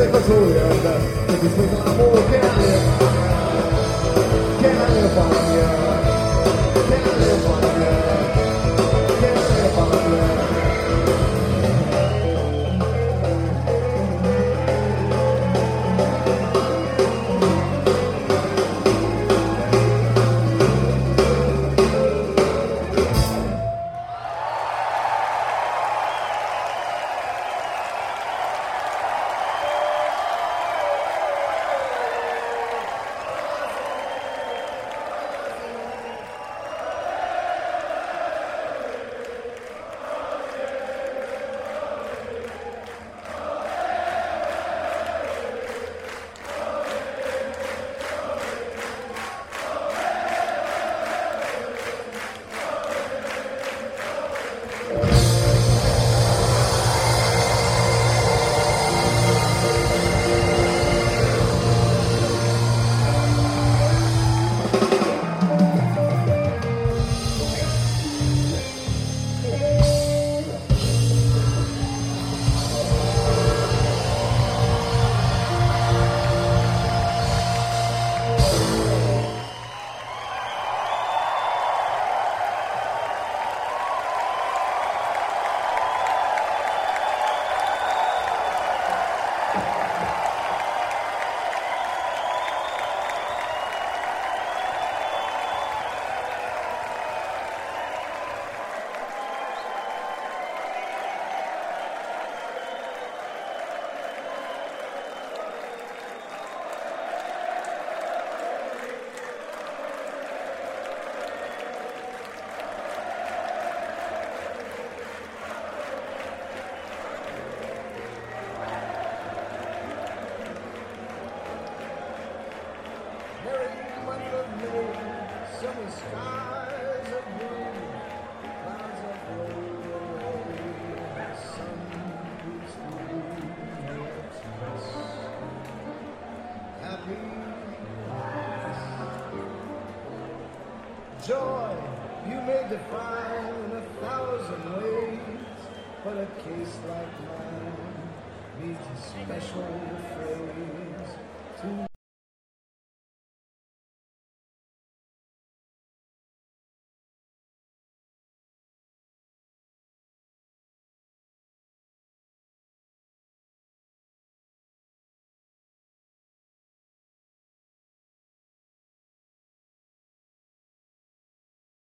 Summer skies are blue, clouds are blowing away, the sun beats through no express. Happiness, joy you may define in 1,000 ways, but a case like mine needs a special phrase to